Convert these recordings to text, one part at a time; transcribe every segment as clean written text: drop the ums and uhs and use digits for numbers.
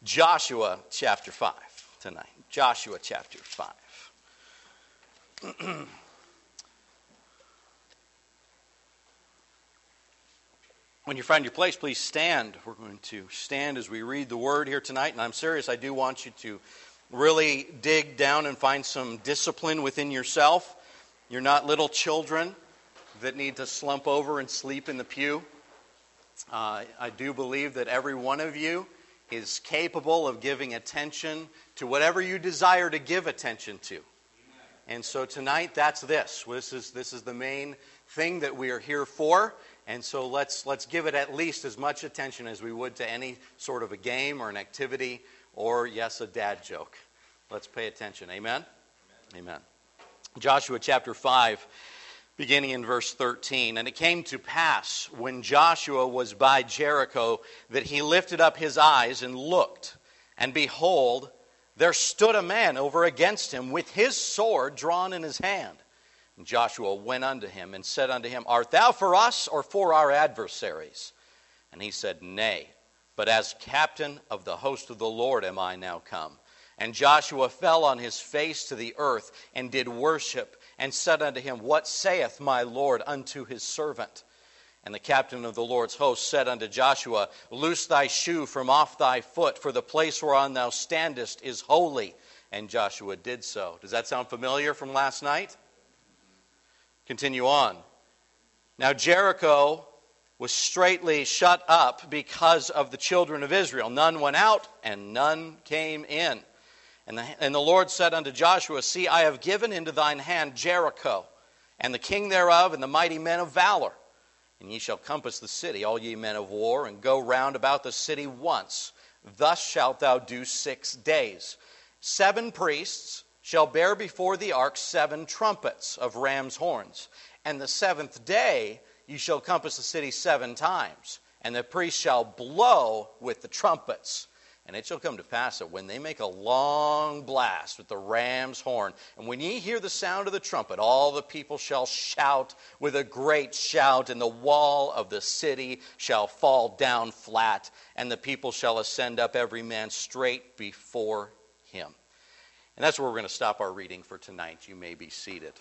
Joshua chapter 5 tonight. Joshua chapter 5. When you find your place, please stand. We're going to stand as we read the word here tonight. And I'm serious, I do want you to really dig down and find some discipline within yourself. You're not little children that need to slump over and sleep in the pew. I do believe that every one of you is capable of giving attention to whatever you desire to give attention to. And so tonight, that's this. This is the main thing that we are here for. And so let's give it at least as much attention as we would to any sort of a game or an activity or, yes, a dad joke. Let's pay attention. Amen? Amen. Joshua chapter 5, beginning in verse 13. And it came to pass, when Joshua was by Jericho, that he lifted up his eyes and looked. And behold, there stood a man over against him with his sword drawn in his hand. And Joshua went unto him and said unto him, Art thou for us or for our adversaries? And he said, Nay, but as captain of the host of the Lord am I now come. And Joshua fell on his face to the earth and did worship, and said unto him, What saith my Lord unto his servant? And the captain of the Lord's host said unto Joshua, Loose thy shoe from off thy foot, for the place whereon thou standest is holy. And Joshua did so. Does that sound familiar from last night? Continue on. Now Jericho was straitly shut up because of the children of Israel. None went out, and none came in. And the Lord said unto Joshua, See, I have given into thine hand Jericho, and the king thereof, and the mighty men of valor. And ye shall compass the city, all ye men of war, and go round about the city once. Thus shalt thou do 6 days. 7 priests shall bear before the ark 7 trumpets of ram's horns. And the 7th day ye shall compass the city 7 times. And the priests shall blow with the trumpets. And it shall come to pass that when they make a long blast with the ram's horn, and when ye hear the sound of the trumpet, all the people shall shout with a great shout, and the wall of the city shall fall down flat, and the people shall ascend up every man straight before him. And that's where we're going to stop our reading for tonight. You may be seated.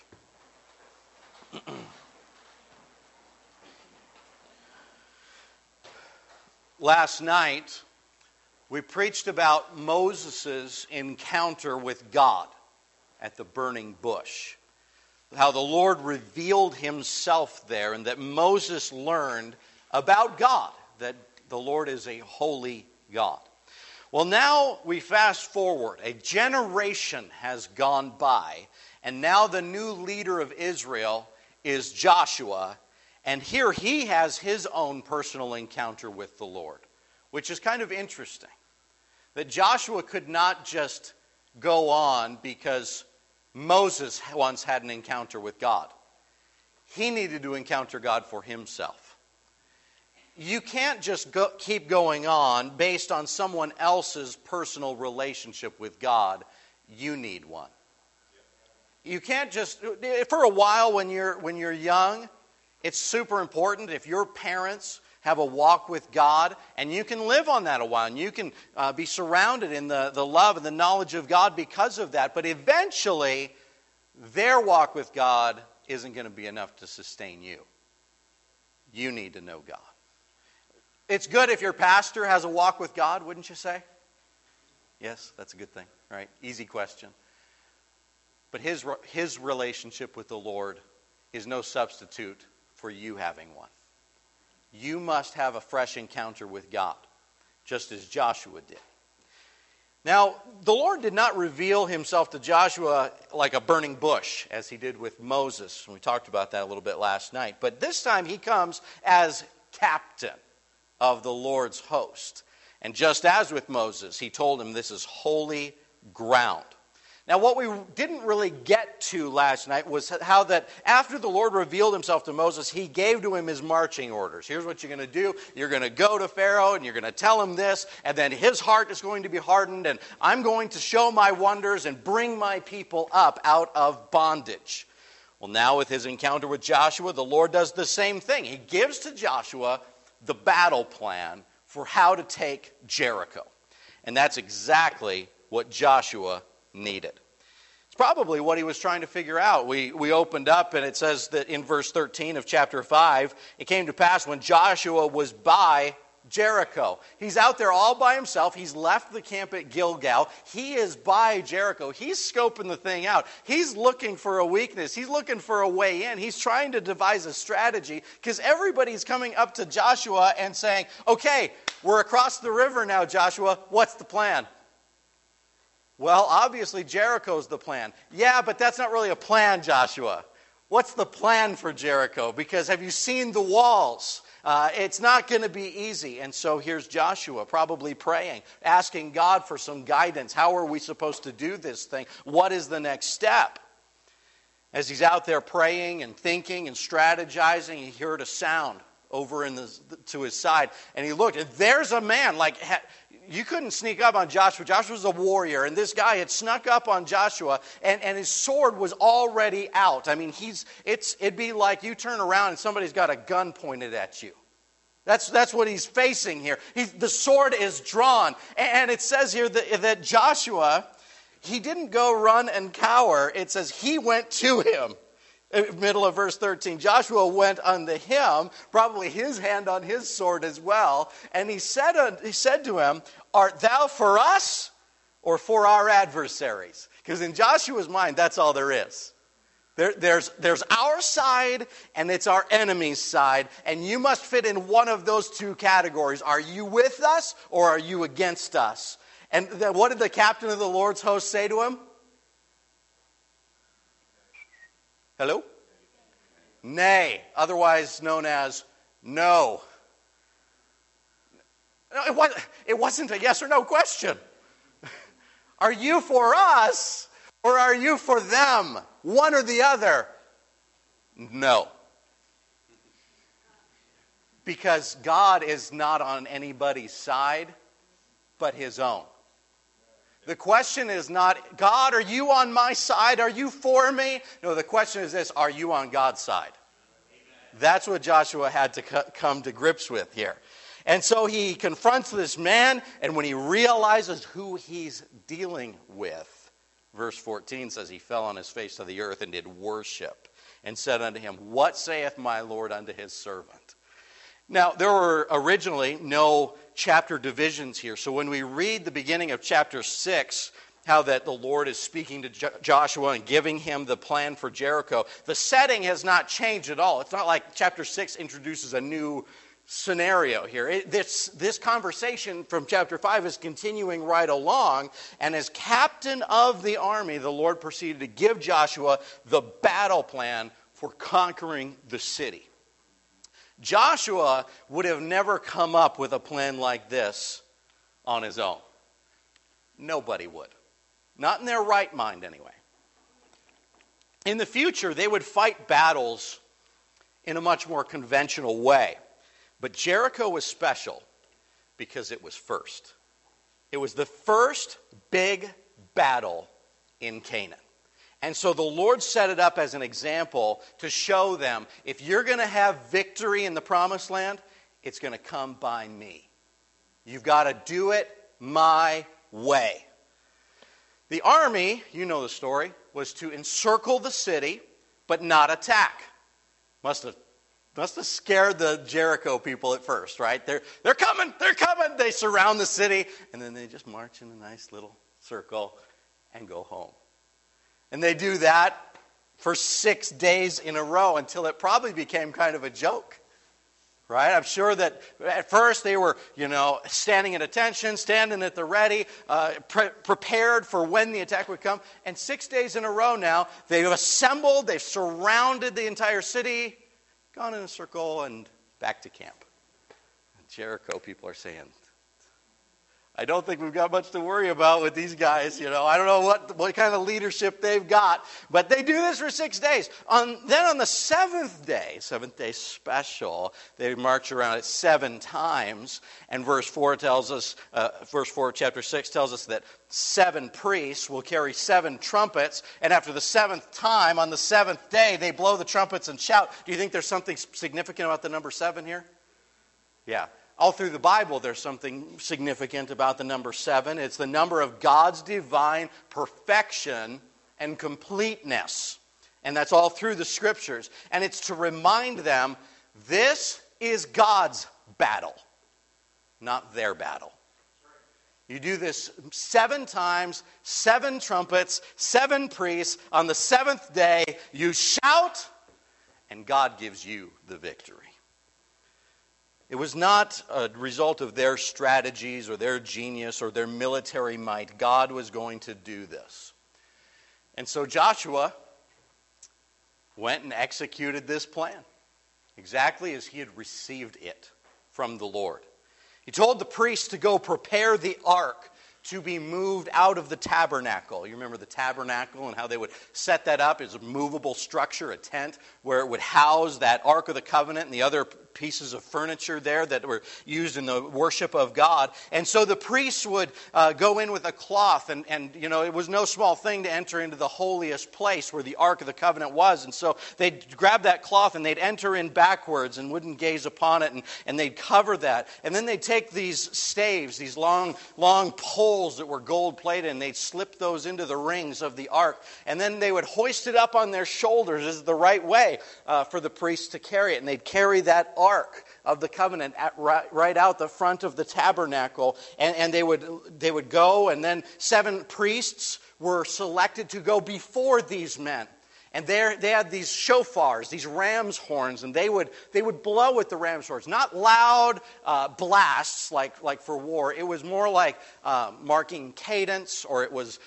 Last night, we preached about Moses' encounter with God at the burning bush. How the Lord revealed himself there, and that Moses learned about God, that the Lord is a holy God. Well, now we fast forward. A generation has gone by, and now the new leader of Israel is Joshua, and here he has his own personal encounter with the Lord, which is kind of interesting. That Joshua could not just go on because Moses once had an encounter with God. He needed to encounter God for himself. You can't just keep going on based on someone else's personal relationship with God. You need one. You can't just, for a while when you're young, it's super important if your parents have a walk with God, and you can live on that a while, and you can be surrounded in the love and the knowledge of God because of that. But eventually, their walk with God isn't going to be enough to sustain you. You need to know God. It's good if your pastor has a walk with God, wouldn't you say? Yes, that's a good thing, right? Easy question. But his relationship with the Lord is no substitute for you having one. You must have a fresh encounter with God, just as Joshua did. Now, the Lord did not reveal himself to Joshua like a burning bush, as he did with Moses. We talked about that a little bit last night. But this time he comes as captain of the Lord's host. And just as with Moses, he told him this is holy ground. Now, what we didn't really get to last night was how that after the Lord revealed himself to Moses, he gave to him his marching orders. Here's what you're going to do. You're going to go to Pharaoh and you're going to tell him this, and then his heart is going to be hardened, and I'm going to show my wonders and bring my people up out of bondage. Well, now with his encounter with Joshua, the Lord does the same thing. He gives to Joshua the battle plan for how to take Jericho. And that's exactly what Joshua needed. It's probably what he was trying to figure out. We opened up and it says that in verse 13 of chapter 5, it came to pass when Joshua was by Jericho. He's out there all by himself. He's left the camp at Gilgal. He is by Jericho. He's scoping the thing out. He's looking for a weakness. He's looking for a way in. He's trying to devise a strategy because everybody's coming up to Joshua and saying, okay, we're across the river now, Joshua. What's the plan? Well, obviously Jericho's the plan. Yeah, but that's not really a plan, Joshua. What's the plan for Jericho? Because have you seen the walls? It's not going to be easy. And so here's Joshua probably praying, asking God for some guidance. How are we supposed to do this thing? What is the next step? As he's out there praying and thinking and strategizing, he heard a sound over to his side. And he looked, and there's a man. You couldn't sneak up on Joshua. Joshua was a warrior, and this guy had snuck up on Joshua, and his sword was already out. I mean, it'd be like you turn around and somebody's got a gun pointed at you. That's what he's facing here. The sword is drawn, and it says here that Joshua, he didn't go run and cower. It says he went to him. Middle of verse 13, Joshua went unto him, probably his hand on his sword as well, and he said to him, art thou for us or for our adversaries? Because in Joshua's mind, that's all there is. There's our side and it's our enemy's side, and you must fit in one of those two categories. Are you with us or are you against us? And then what did the captain of the Lord's host say to him? Hello? Nay, otherwise known as no. It wasn't a yes or no question. Are you for us or are you for them? One or the other? No. Because God is not on anybody's side but his own. The question is not, God, are you on my side? Are you for me? No, the question is this, are you on God's side? Amen. That's what Joshua had to come to grips with here. And so he confronts this man, and when he realizes who he's dealing with, verse 14 says, he fell on his face to the earth and did worship, and said unto him, what saith my Lord unto his servant? Now, there were originally no chapter divisions here. So when we read the beginning of chapter 6, how that the Lord is speaking to Joshua and giving him the plan for Jericho, the setting has not changed at all. It's not like chapter 6 introduces a new scenario here. This conversation from chapter 5 is continuing right along, and as captain of the army, the Lord proceeded to give Joshua the battle plan for conquering the city. Joshua would have never come up with a plan like this on his own. Nobody would. Not in their right mind, anyway. In the future, they would fight battles in a much more conventional way. But Jericho was special because it was first. It was the first big battle in Canaan. And so the Lord set it up as an example to show them, if you're going to have victory in the promised land, it's going to come by me. You've got to do it my way. The army, you know the story, was to encircle the city, but not attack. Must have scared the Jericho people at first, right? They're coming. They surround the city, and then they just march in a nice little circle and go home. And they do that for 6 days in a row until it probably became kind of a joke, right? I'm sure that at first they were, standing at attention, standing at the ready, prepared for when the attack would come. And 6 days in a row now, they've assembled, they've surrounded the entire city, gone in a circle, and back to camp. Jericho people are saying, I don't think we've got much to worry about with these guys. I don't know what kind of leadership they've got. But they do this for 6 days. Then on the seventh day special, they march around it 7 times. And verse 4 tells us, chapter 6 tells us that 7 priests will carry 7 trumpets. And after the 7th time, on the 7th day, they blow the trumpets and shout. Do you think there's something significant about the number 7 here? Yeah. All through the Bible, there's something significant about the number 7. It's the number of God's divine perfection and completeness. And that's all through the Scriptures. And it's to remind them, this is God's battle, not their battle. You do this 7 times, 7 trumpets, 7 priests. On the 7th day, you shout, and God gives you the victory. It was not a result of their strategies or their genius or their military might. God was going to do this. And so Joshua went and executed this plan exactly as he had received it from the Lord. He told the priests to go prepare the ark to be moved out of the tabernacle. You remember the tabernacle and how they would set that up as a movable structure, a tent, where it would house that Ark of the Covenant and the other pieces of furniture there that were used in the worship of God. And so the priests would go in with a cloth, and you know, it was no small thing to enter into the holiest place where the Ark of the Covenant was. And so they'd grab that cloth and they'd enter in backwards and wouldn't gaze upon it, and they'd cover that. And then they'd take these staves, these long poles that were gold-plated, and they'd slip those into the rings of the ark. And then they would hoist it up on their shoulders as the right way for the priests to carry it. And they'd carry that ark of the covenant right out the front of the tabernacle. And they would go, and then 7 priests were selected to go before these men. And they had these shofars, these ram's horns, and they would blow with the ram's horns. Not loud blasts like for war. It was more like marking cadence, or it was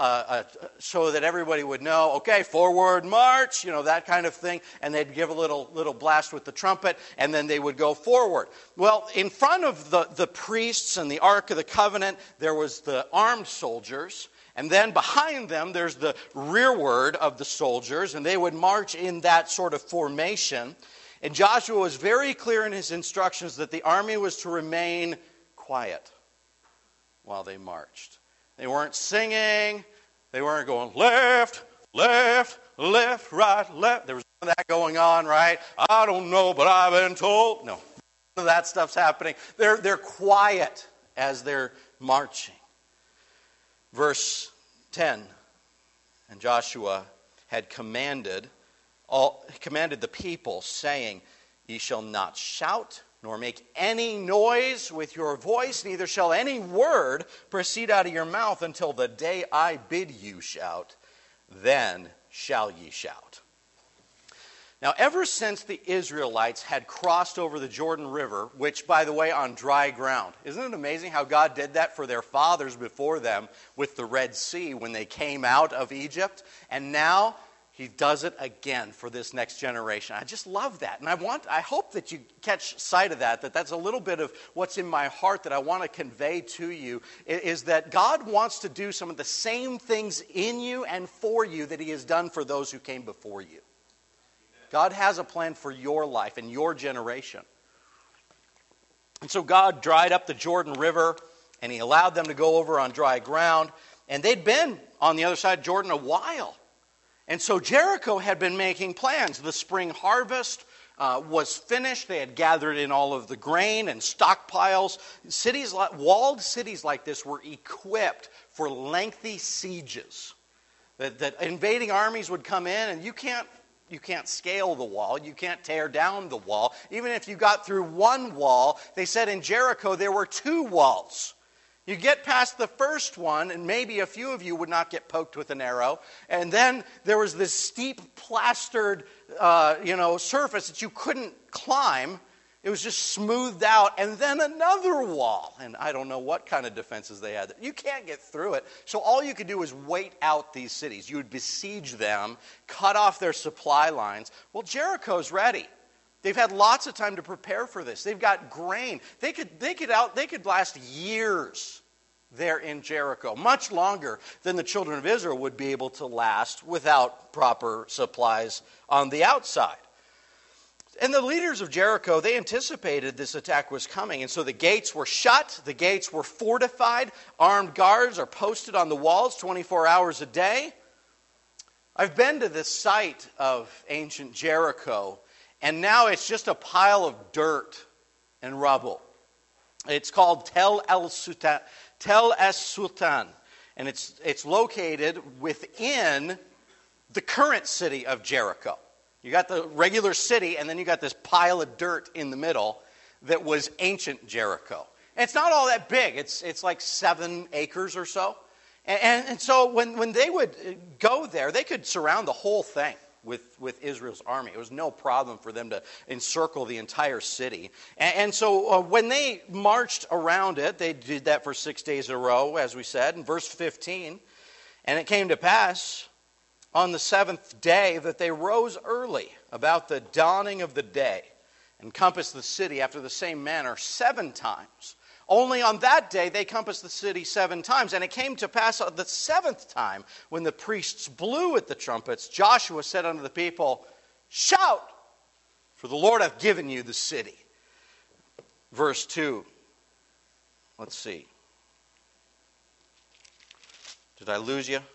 so that everybody would know, okay, forward march, that kind of thing. And they'd give a little blast with the trumpet, and then they would go forward. Well, in front of the priests and the Ark of the Covenant, there was the armed soldiers. And then behind them, there's the rearward of the soldiers, and they would march in that sort of formation. And Joshua was very clear in his instructions that the army was to remain quiet while they marched. They weren't singing. They weren't going left, left, left, right, left. There was none of that going on, right? I don't know, but I've been told. No, none of that stuff's happening. They're quiet as they're marching. Verse 10, and Joshua had commanded the people, saying, Ye shall not shout, nor make any noise with your voice, neither shall any word proceed out of your mouth until the day I bid you shout, then shall ye shout. Now, ever since the Israelites had crossed over the Jordan River, which, by the way, on dry ground, isn't it amazing how God did that for their fathers before them with the Red Sea when they came out of Egypt? And now He does it again for this next generation. I just love that. And I hope that you catch sight of that that's a little bit of what's in my heart that I want to convey to you, is that God wants to do some of the same things in you and for you that He has done for those who came before you. God has a plan for your life and your generation. And so God dried up the Jordan River, and He allowed them to go over on dry ground. And they'd been on the other side of Jordan a while. And so Jericho had been making plans. The spring harvest was finished. They had gathered in all of the grain and stockpiles. Walled cities like this were equipped for lengthy sieges. That invading armies would come in, and you can't scale the wall. You can't tear down the wall. Even if you got through one wall, they said in Jericho there were 2 walls. You get past the first one, and maybe a few of you would not get poked with an arrow. And then there was this steep, plastered, surface that you couldn't climb. It was just smoothed out, and then another wall. And I don't know what kind of defenses they had. You can't get through it. So all you could do was wait out these cities. You would besiege them, cut off their supply lines. Well, Jericho's ready. They've had lots of time to prepare for this. They've got grain. They could last years there in Jericho, much longer than the children of Israel would be able to last without proper supplies on the outside. And the leaders of Jericho, they anticipated this attack was coming. And so the gates were shut. The gates were fortified. Armed guards are posted on the walls 24 hours a day. I've been to this site of ancient Jericho, and now it's just a pile of dirt and rubble. It's called Tel Es-Sultan, and it's located within the current city of Jericho. You got the regular city, and then you got this pile of dirt in the middle that was ancient Jericho. And it's not all that big. It's like 7 acres or so. And so when they would go there, they could surround the whole thing with Israel's army. It was no problem for them to encircle the entire city. And so when they marched around it, they did that for 6 days in a row, as we said. In verse 15, and it came to pass on the 7th day that they rose early about the dawning of the day and compassed the city after the same manner 7 times. Only on that day they compassed the city 7 times. And it came to pass on the 7th time, when the priests blew at the trumpets, Joshua said unto the people, "Shout, for the Lord hath given you the city." Verse 2. Let's see. Did I lose you?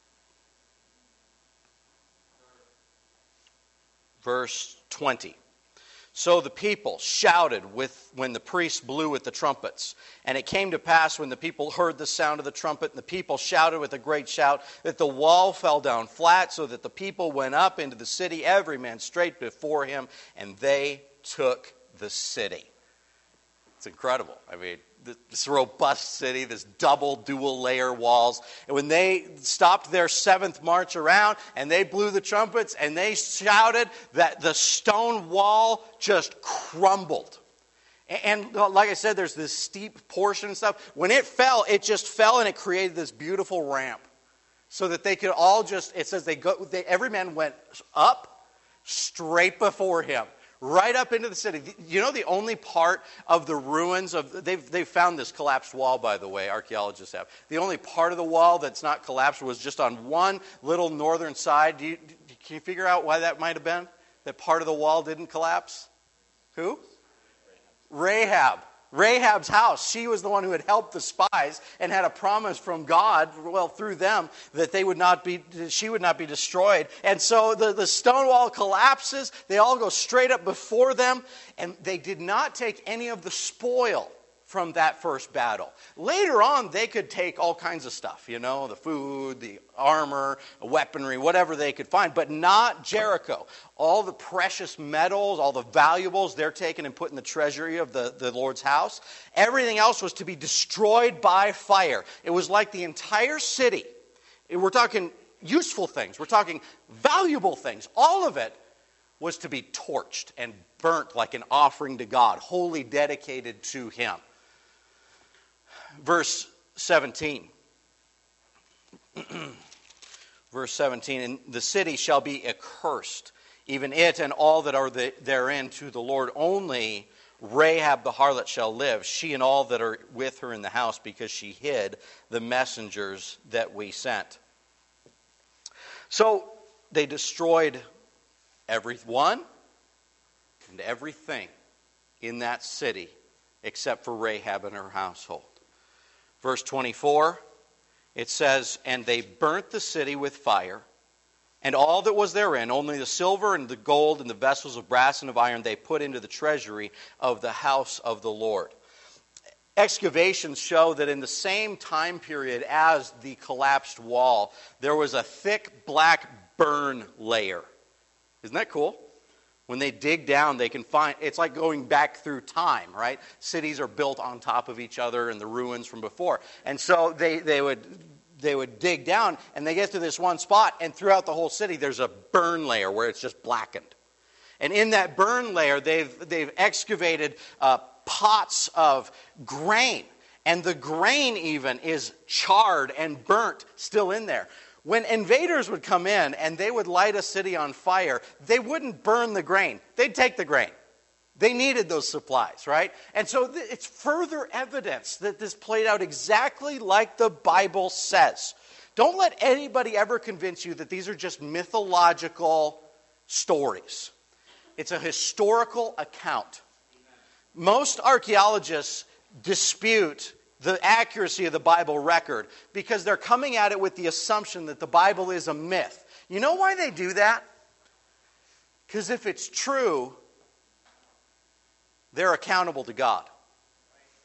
Verse 20. So the people shouted when the priests blew with the trumpets. And it came to pass, when the people heard the sound of the trumpet, and the people shouted with a great shout, that the wall fell down flat, so that the people went up into the city, every man straight before him, and they took the city. It's incredible. I mean, this robust city, this dual layer walls. And when they stopped their 7th march around and they blew the trumpets and they shouted, that the stone wall just crumbled. And like I said, there's this steep portion and stuff. When it just fell and it created this beautiful ramp so that they could all it says every man went up straight before him. Right up into the city. You know, the only part of the ruins they've found this collapsed wall, by the way, archaeologists have. The only part of the wall that's not collapsed was just on one little northern side. Can you figure out why that might have been? That part of the wall didn't collapse? Who? Rahab. Rahab's house. She was the one who had helped the spies and had a promise from God, through them, that she would not be destroyed. And so the stone wall collapses. They all go straight up before them, and they did not take any of the spoil from that first battle. Later on, they could take all kinds of stuff, the food, the armor, weaponry, whatever they could find, but not Jericho. All the precious metals, all the valuables, they're taken and put in the treasury of the Lord's house. Everything else was to be destroyed by fire. It was like the entire city. We're talking useful things. We're talking valuable things. All of it was to be torched and burnt like an offering to God, wholly dedicated to Him. Verse 17. Verse 17, and the city shall be accursed, even it and all that are therein to the Lord. Only Rahab the harlot shall live, she and all that are with her in the house, because she hid the messengers that we sent. So they destroyed everyone and everything in that city except for Rahab and her household. Verse 24, it says, and they burnt the city with fire, and all that was therein, only the silver and the gold and the vessels of brass and of iron, they put into the treasury of the house of the Lord. Excavations show that in the same time period as the collapsed wall, there was a thick black burn layer. Isn't that cool? When they dig down, they can find, it's like going back through time, right? Cities are built on top of each other and the ruins from before. And so they would dig down, and they get to this one spot, and throughout the whole city, there's a burn layer where it's just blackened. And in that burn layer, they've excavated pots of grain. And the grain even is charred and burnt still in there. When invaders would come in and they would light a city on fire, they wouldn't burn the grain. They'd take the grain. They needed those supplies, right? And so it's further evidence that this played out exactly like the Bible says. Don't let anybody ever convince you that these are just mythological stories. It's a historical account. Most archaeologists dispute the accuracy of the Bible record because they're coming at it with the assumption that the Bible is a myth. You know why they do that? Because if it's true, they're accountable to God.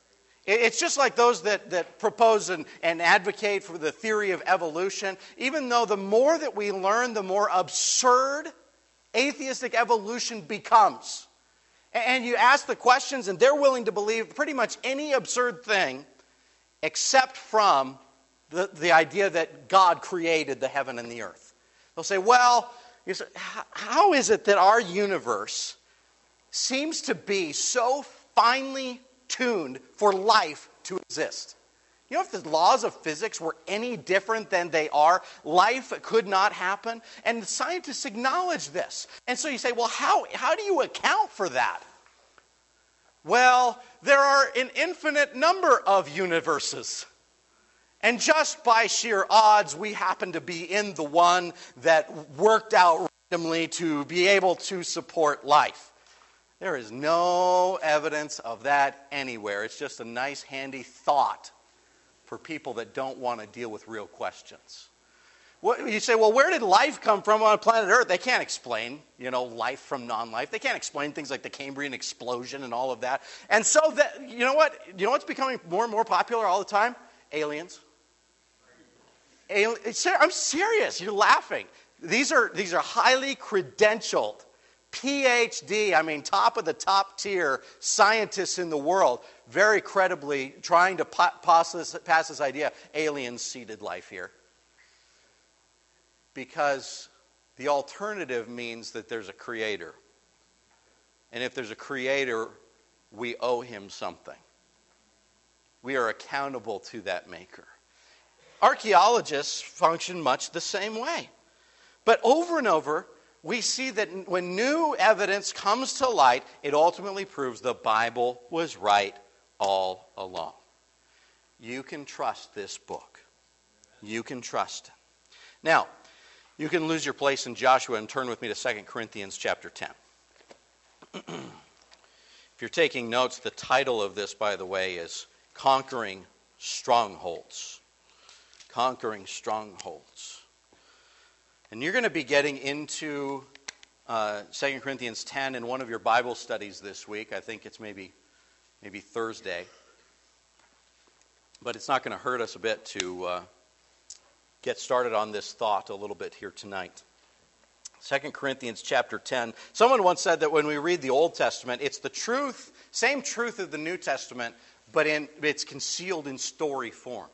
It's just like those that propose and advocate for the theory of evolution. Even though the more that we learn, the more absurd atheistic evolution becomes. And you ask the questions, and they're willing to believe pretty much any absurd thing except from the idea that God created the heaven and the earth. They'll say, well, how is it that our universe seems to be so finely tuned for life to exist? You know, if the laws of physics were any different than they are, life could not happen. And the scientists acknowledge this. And so you say, well, how do you account for that? Well, there are an infinite number of universes. And just by sheer odds, we happen to be in the one that worked out randomly to be able to support life. There is no evidence of that anywhere. It's just a nice, handy thought for people that don't want to deal with real questions. You say, well, where did life come from on planet Earth? They can't explain, life from non-life. They can't explain things like the Cambrian explosion and all of that. And so, you know what's becoming more and more popular all the time? Aliens. I'm serious. You're laughing. These are highly credentialed, PhD, top of the top tier scientists in the world, very credibly trying to pass this idea, aliens seeded life here. Because the alternative means that there's a creator. And if there's a creator, we owe him something. We are accountable to that maker. Archaeologists function much the same way. But over and over, we see that when new evidence comes to light, it ultimately proves the Bible was right all along. You can trust this book. You can trust it. Now, you can lose your place in Joshua and turn with me to 2 Corinthians chapter 10. If you're taking notes, the title of this, by the way, is Conquering Strongholds. Conquering Strongholds. And you're going to be getting into 2 Corinthians 10 in one of your Bible studies this week. I think it's maybe Thursday. But it's not going to hurt us a bit to get started on this thought a little bit here tonight. 2 Corinthians chapter 10. Someone once said that when we read the Old Testament, it's the truth, same truth of the New Testament, but it's concealed in story form.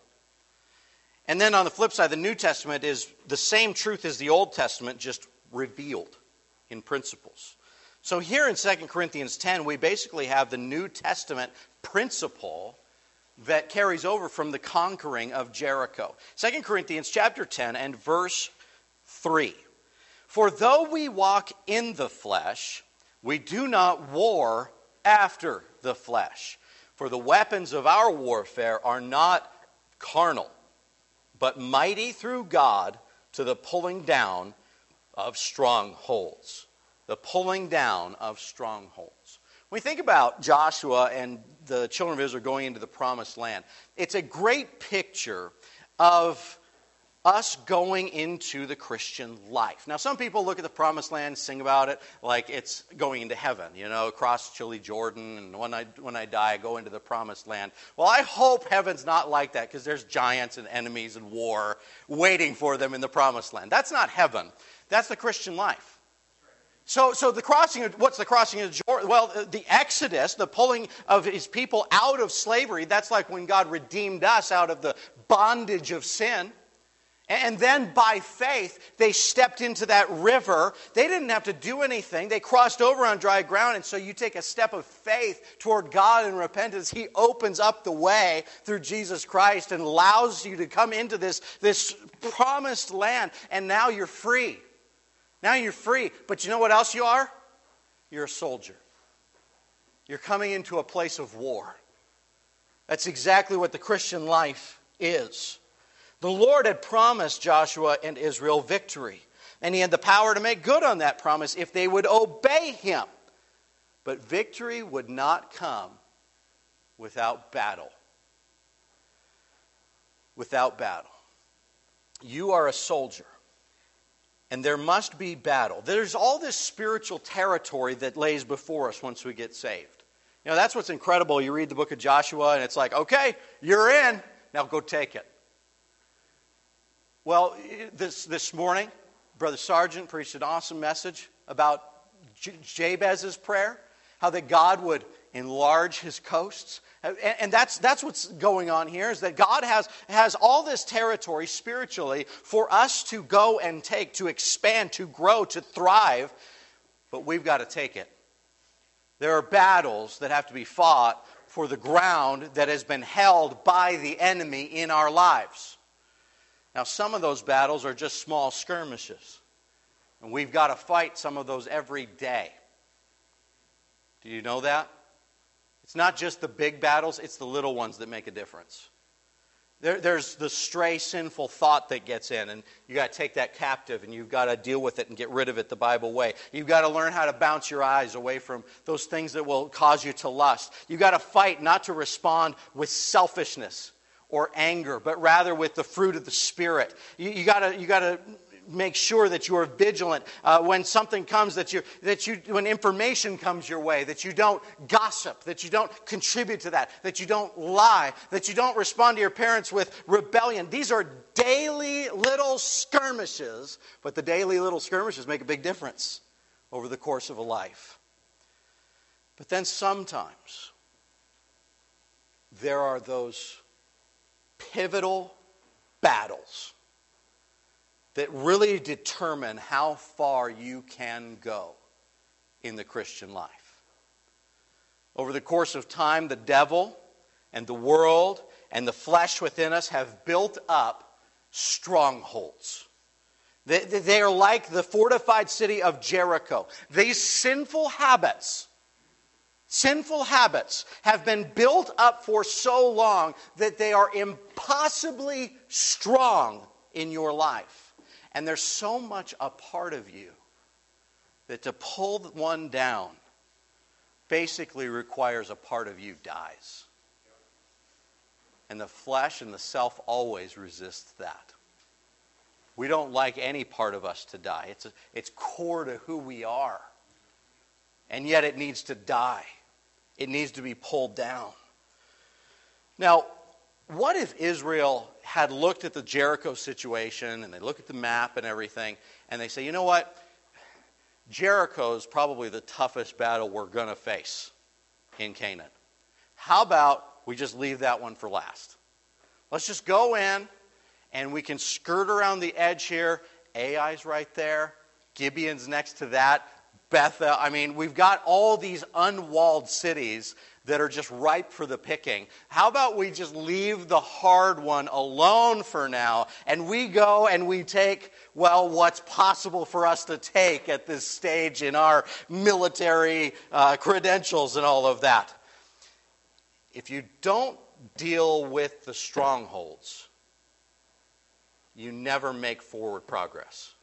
And then on the flip side, the New Testament is the same truth as the Old Testament, just revealed in principles. So here in 2 Corinthians 10, we basically have the New Testament principle that carries over from the conquering of Jericho. 2 Corinthians chapter 10 and verse 3. For though we walk in the flesh, we do not war after the flesh. For the weapons of our warfare are not carnal, but mighty through God to the pulling down of strongholds. The pulling down of strongholds. When we think about Joshua and the children of Israel going into the promised land, it's a great picture of us going into the Christian life. Now, some people look at the promised land, sing about it like it's going into heaven, across chilly Jordan, and when I die, I go into the promised land. Well, I hope heaven's not like that, because there's giants and enemies and war waiting for them in the promised land. That's not heaven. That's the Christian life. So the crossing, what's the crossing of Jordan? Well, the Exodus, the pulling of his people out of slavery, that's like when God redeemed us out of the bondage of sin. And then by faith, they stepped into that river. They didn't have to do anything. They crossed over on dry ground. And so you take a step of faith toward God in repentance. He opens up the way through Jesus Christ and allows you to come into this promised land. And now you're free. Now you're free. But you know what else you are? You're a soldier. You're coming into a place of war. That's exactly what the Christian life is. The Lord had promised Joshua and Israel victory, and he had the power to make good on that promise if they would obey him. But victory would not come without battle. Without battle. You are a soldier, and there must be battle. There's all this spiritual territory that lays before us once we get saved. You know, that's what's incredible. You read the book of Joshua, and it's like, okay, you're in. Now go take it. Well, this morning, Brother Sargent preached an awesome message about Jabez's prayer, how that God would enlarge his coasts. And that's what's going on here, is that God has all this territory spiritually for us to go and take, to expand, to grow, to thrive, but we've got to take it. There are battles that have to be fought for the ground that has been held by the enemy in our lives. Now, some of those battles are just small skirmishes, and we've got to fight some of those every day. Do you know that? It's not just the big battles, it's the little ones that make a difference. There's the stray sinful thought that gets in, and you've got to take that captive, and you've got to deal with it and get rid of it the Bible way. You've got to learn how to bounce your eyes away from those things that will cause you to lust. You've got to fight not to respond with selfishness or anger, but rather with the fruit of the Spirit. You got to make sure that you are vigilant when something comes, when information comes your way, that you don't gossip, that you don't contribute to that you don't lie, that you don't respond to your parents with rebellion. These are daily little skirmishes, but the daily little skirmishes make a big difference over the course of a life. But then sometimes there are those pivotal battles that really determine how far you can go in the Christian life. Over the course of time, the devil and the world and the flesh within us have built up strongholds. They are like the fortified city of Jericho. These sinful habits have been built up for so long that they are impossibly strong in your life. And there's so much a part of you that to pull one down basically requires a part of you dies. And the flesh and the self always resists that. We don't like any part of us to die. It's core to who we are. And yet it needs to die. It needs to be pulled down. Now, what if Israel had looked at the Jericho situation, and they look at the map and everything, and they say, you know what? Jericho is probably the toughest battle we're going to face in Canaan. How about we just leave that one for last? Let's just go in, and we can skirt around the edge here. Ai's right there. Gibeon's next to that. Bethel. I mean, we've got all these unwalled cities that are just ripe for the picking. How about we just leave the hard one alone for now, and we go and we take, well, what's possible for us to take at this stage in our military credentials and all of that. If you don't deal with the strongholds, you never make forward progress.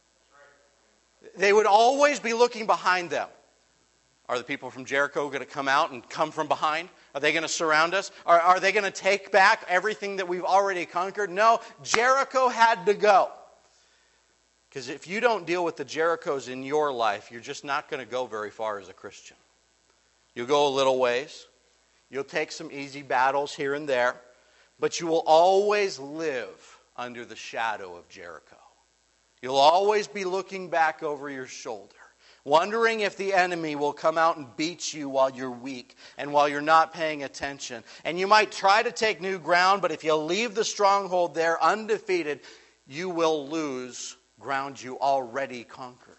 They would always be looking behind them. Are the people from Jericho going to come out and come from behind? Are they going to surround us? Are they going to take back everything that we've already conquered? No, Jericho had to go. Because if you don't deal with the Jerichos in your life, you're just not going to go very far as a Christian. You'll go a little ways. You'll take some easy battles here and there. But you will always live under the shadow of Jericho. You'll always be looking back over your shoulder, wondering if the enemy will come out and beat you while you're weak and while you're not paying attention. And you might try to take new ground, but if you leave the stronghold there undefeated, you will lose ground you already conquered.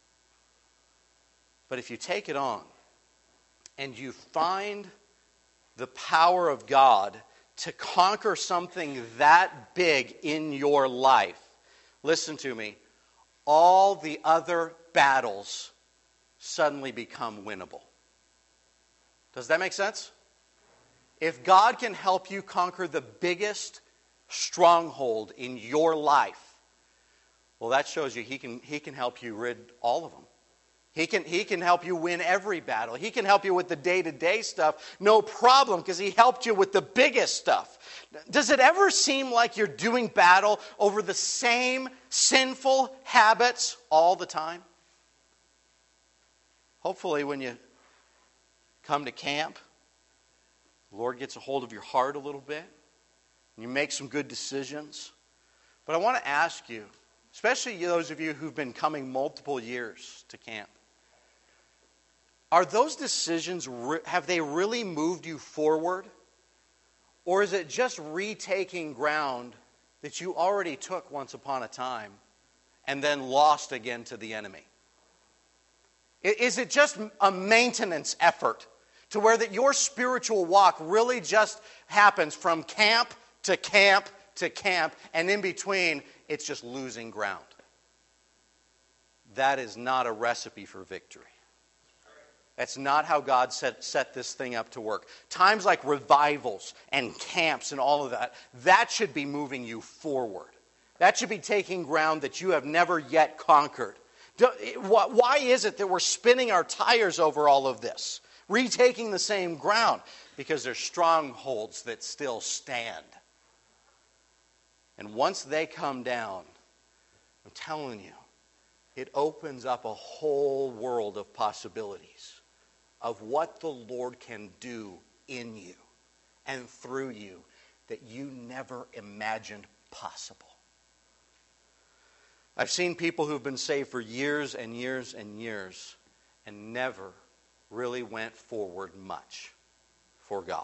But if you take it on and you find the power of God to conquer something that big in your life, listen to me, all the other battles suddenly become winnable. Does that make sense? If God can help you conquer the biggest stronghold in your life, well, that shows you He can help you rid all of them. He can help you win every battle. He can help you with the day-to-day stuff, no problem, because He helped you with the biggest stuff. Does it ever seem like you're doing battle over the same sinful habits all the time? Hopefully when you come to camp. The Lord gets a hold of your heart a little bit. And you make some good decisions. But I want to ask you, especially those of you who've been coming multiple years to camp, are those decisions, have they really moved you forward? Or is it just retaking ground that you already took once upon a time and then lost again to the enemy? Is it just a maintenance effort to where that your spiritual walk really just happens from camp to camp to camp, and in between, it's just losing ground? That is not a recipe for victory. That's not how God set this thing up to work. Times like revivals and camps and all of that, that should be moving you forward. That should be taking ground that you have never yet conquered. Why is it that we're spinning our tires over all of this? Retaking the same ground? Because there's strongholds that still stand. And once they come down, I'm telling you, it opens up a whole world of possibilities of what the Lord can do in you and through you that you never imagined possible. I've seen people who've been saved for years and years and years and never really went forward much for God.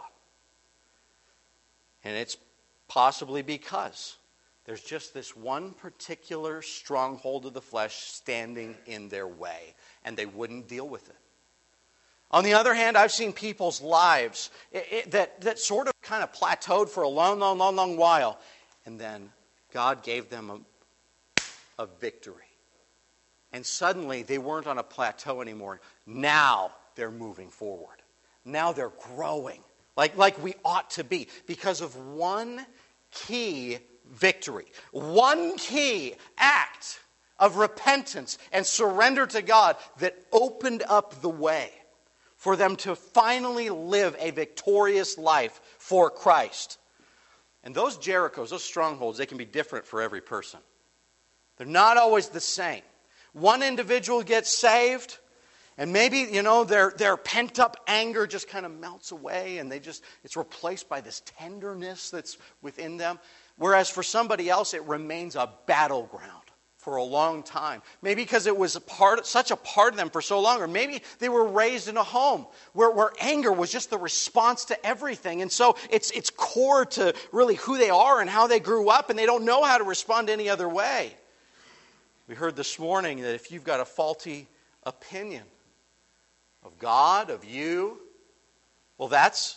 And it's possibly because there's just this one particular stronghold of the flesh standing in their way, and they wouldn't deal with it. On the other hand, I've seen people's lives that sort of kind of plateaued for a long while, and then God gave them a victory. And suddenly, they weren't on a plateau anymore. Now, they're moving forward. Now they're growing, like we ought to be, because of one key victory, one key act of repentance and surrender to God that opened up the way for them to finally live a victorious life for Christ. And those Jerichos, those strongholds, they can be different for every person. They're not always the same. One individual gets saved, and maybe, their pent-up anger just kind of melts away, and it's replaced by this tenderness that's within them. Whereas for somebody else, it remains a battleground for a long time. Maybe because it was such a part of them for so long, or maybe they were raised in a home where anger was just the response to everything. And so it's core to really who they are and how they grew up, and they don't know how to respond any other way. We heard this morning that if you've got a faulty opinion of God, of you, well, that's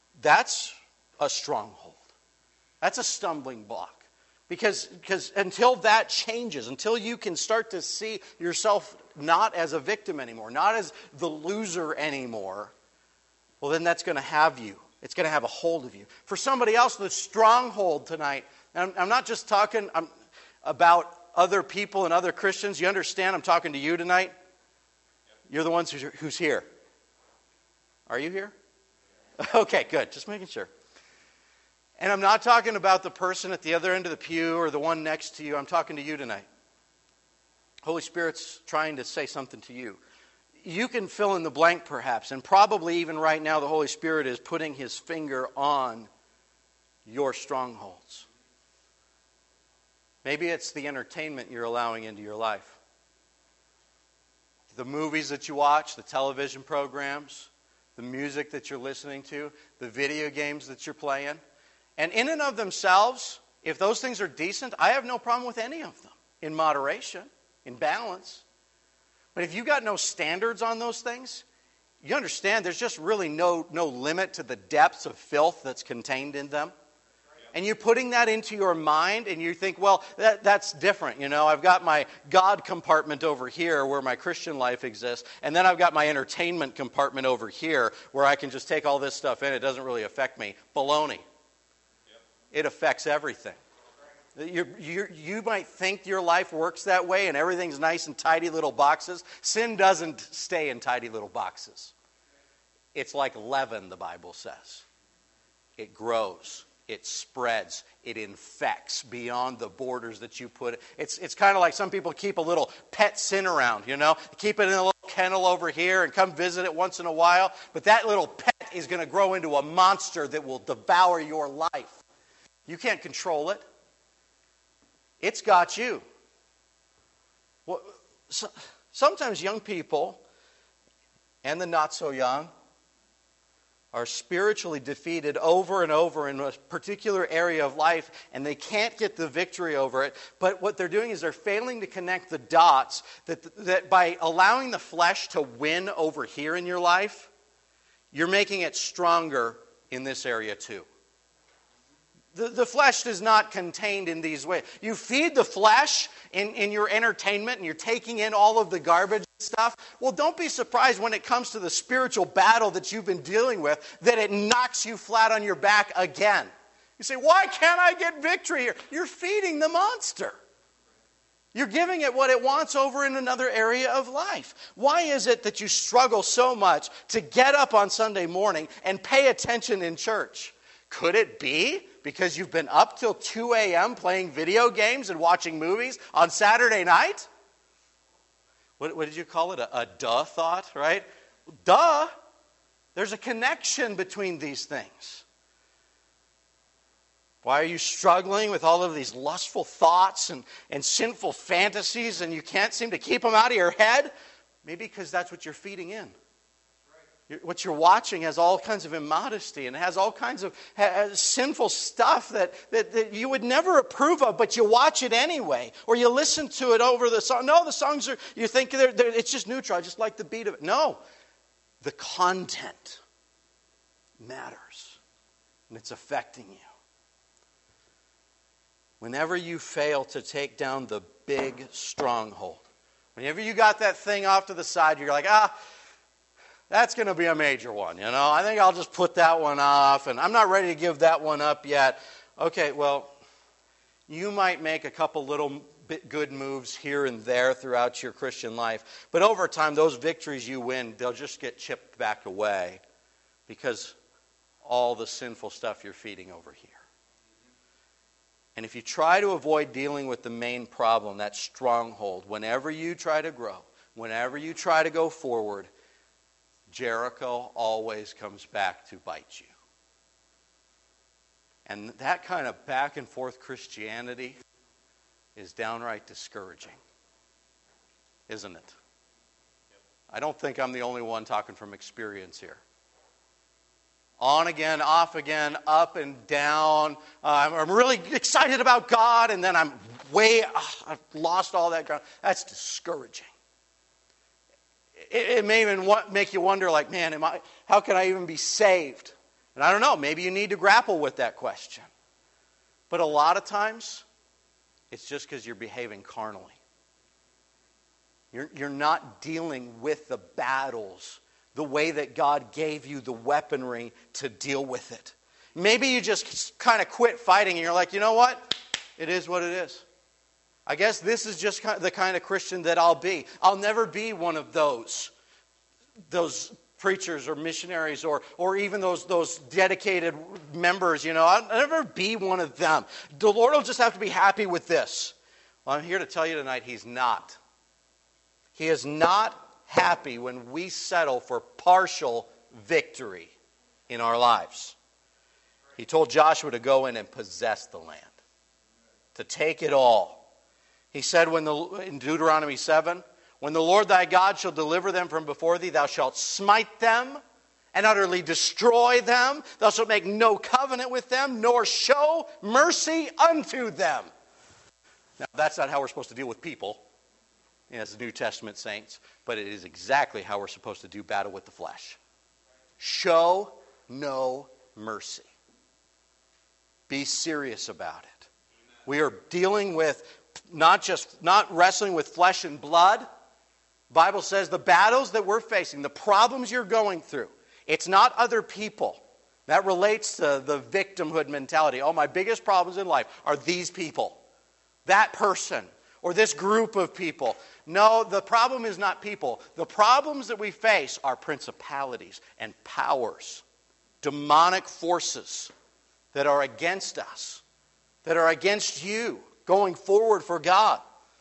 a stronghold. That's a stumbling block. Because until that changes, until you can start to see yourself not as a victim anymore, not as the loser anymore, well, then that's going to have you. It's going to have a hold of you. For somebody else, the stronghold tonight, and I'm not just talking about other people and other Christians. You understand I'm talking to you tonight? You're the ones who's here. Are you here? Okay, good. Just making sure. And I'm not talking about the person at the other end of the pew or the one next to you. I'm talking to you tonight. Holy Spirit's trying to say something to you. You can fill in the blank perhaps, and probably even right now the Holy Spirit is putting His finger on your strongholds. Maybe it's the entertainment you're allowing into your life. The movies that you watch, the television programs, the music that you're listening to, the video games that you're playing. And in and of themselves, if those things are decent, I have no problem with any of them. In moderation, in balance. But if you've got no standards on those things, you understand there's just really no limit to the depths of filth that's contained in them. And you're putting that into your mind and you think, well, that's different. I've got my God compartment over here where my Christian life exists. And then I've got my entertainment compartment over here where I can just take all this stuff in. It doesn't really affect me. Baloney. It affects everything. You might think your life works that way and everything's nice in tidy little boxes. Sin doesn't stay in tidy little boxes. It's like leaven, the Bible says. It grows. It spreads. It infects beyond the borders that you put it. It's kind of like some people keep a little pet sin around, Keep it in a little kennel over here and come visit it once in a while. But that little pet is going to grow into a monster that will devour your life. You can't control it. It's got you. Well, sometimes young people and the not so young are spiritually defeated over and over in a particular area of life, and they can't get the victory over it. But what they're doing is they're failing to connect the dots that by allowing the flesh to win over here in your life, you're making it stronger in this area too. The flesh is not contained in these ways. You feed the flesh in your entertainment and you're taking in all of the garbage stuff. Well, don't be surprised when it comes to the spiritual battle that you've been dealing with that it knocks you flat on your back again. You say, why can't I get victory here? You're feeding the monster. You're giving it what it wants over in another area of life. Why is it that you struggle so much to get up on Sunday morning and pay attention in church? Could it be because you've been up till 2 a.m. playing video games and watching movies on Saturday night? What did you call it? A duh thought, right? Duh. There's a connection between these things. Why are you struggling with all of these lustful thoughts and sinful fantasies and you can't seem to keep them out of your head? Maybe because that's what you're feeding in. What you're watching has all kinds of immodesty and has all kinds of sinful stuff that you would never approve of, but you watch it anyway. Or you listen to it over the song. No, the songs are, you think it's just neutral. I just like the beat of it. No, the content matters. And it's affecting you. Whenever you fail to take down the big stronghold, whenever you got that thing off to the side, you're like, that's going to be a major one, you know. I think I'll just put that one off, and I'm not ready to give that one up yet. Okay, well, you might make a couple little bit good moves here and there throughout your Christian life, but over time, those victories you win, they'll just get chipped back away because all the sinful stuff you're feeding over here. And if you try to avoid dealing with the main problem, that stronghold, whenever you try to grow, whenever you try to go forward, Jericho always comes back to bite you. And that kind of back and forth Christianity is downright discouraging, isn't it? I don't think I'm the only one talking from experience here. On again, off again, up and down. I'm really excited about God, and then I've lost all that ground. That's discouraging. It may even make you wonder, like, man, how can I even be saved? And I don't know, maybe you need to grapple with that question. But a lot of times, it's just because you're behaving carnally. You're not dealing with the battles the way that God gave you the weaponry to deal with it. Maybe you just kind of quit fighting and you're like, you know what? It is what it is. I guess this is just the kind of Christian that I'll be. I'll never be one of those preachers or missionaries or even those dedicated members, you know. I'll never be one of them. The Lord will just have to be happy with this. Well, I'm here to tell you tonight, He's not. He is not happy when we settle for partial victory in our lives. He told Joshua to go in and possess the land, to take it all. He said in Deuteronomy 7, when the Lord thy God shall deliver them from before thee, thou shalt smite them and utterly destroy them. Thou shalt make no covenant with them, nor show mercy unto them. Now, that's not how we're supposed to deal with people as the New Testament saints, but it is exactly how we're supposed to do battle with the flesh. Show no mercy. Be serious about it. We are dealing with not wrestling with flesh and blood. The Bible says the battles that we're facing, the problems you're going through, it's not other people. That relates to the victimhood mentality. Oh, my biggest problems in life are these people, that person, or this group of people. No, the problem is not people. The problems that we face are principalities and powers, demonic forces that are against us, that are against you going forward for God.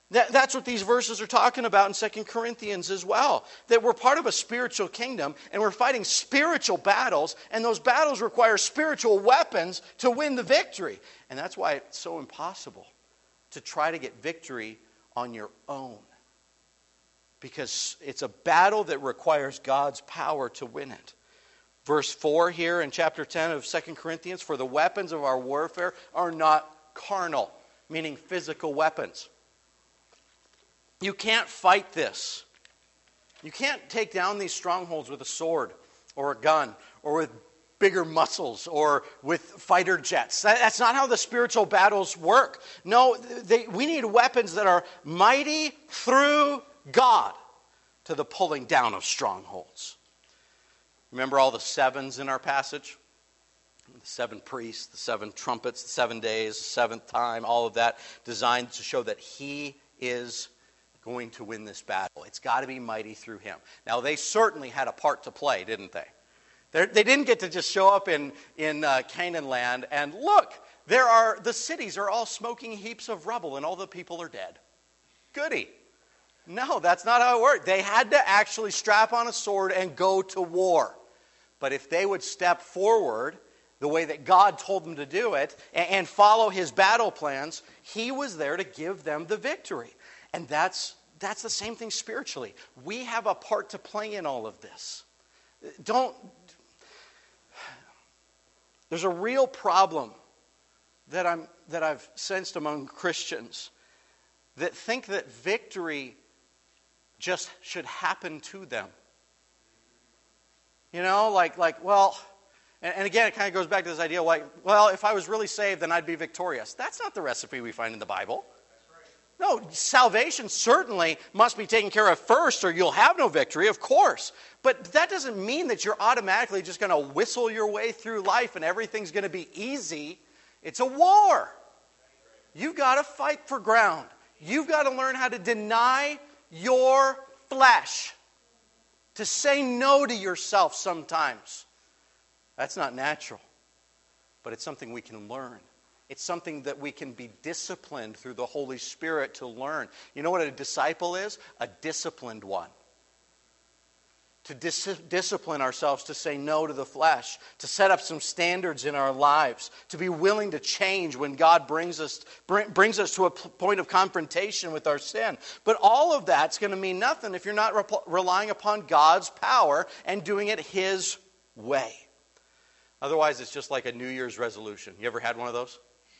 That's what these verses are talking about in 2 Corinthians as well. That we're part of a spiritual kingdom and we're fighting spiritual battles, and those battles require spiritual weapons to win the victory. And that's why it's so impossible to try to get victory on your own. Because it's a battle that requires God's power to win it. Verse 4 here in chapter 10 of 2 Corinthians, for the weapons of our warfare are not carnal, meaning physical weapons. You can't fight this. You can't take down these strongholds with a sword or a gun or with bigger muscles or with fighter jets. That's not how the spiritual battles work. No, we need weapons that are mighty through God to the pulling down of strongholds. Remember all the sevens in our passage? The 7 priests, the 7 trumpets, the 7 days, the 7th time, all of that designed to show that He is going to win this battle. It's got to be mighty through Him. Now, they certainly had a part to play, didn't they? They didn't get to just show up in Canaan land and look, the cities are all smoking heaps of rubble and all the people are dead. Goody. No, that's not how it worked. They had to actually strap on a sword and go to war. But if they would step forward the way that God told them to do it and follow His battle plans, He was there to give them the victory. And that's the same thing spiritually. We have a part to play in all of this. There's a real problem that I've sensed among Christians that think that victory just should happen to them. You know, well, and again, it kind of goes back to this idea, well, if I was really saved, then I'd be victorious. That's not the recipe we find in the Bible. No, salvation certainly must be taken care of first or you'll have no victory, of course. But that doesn't mean that you're automatically just going to whistle your way through life and everything's going to be easy. It's a war. You've got to fight for ground. You've got to learn how to deny your flesh. To say no to yourself sometimes. That's not natural. But it's something we can learn. It's something that we can be disciplined through the Holy Spirit to learn. You know what a disciple is? A disciplined one. To discipline ourselves to say no to the flesh. To set up some standards in our lives. To be willing to change when God brings us to a point of confrontation with our sin. But all of that's going to mean nothing if you're not relying upon God's power and doing it His way. Otherwise, it's just like a New Year's resolution. You ever had one of those?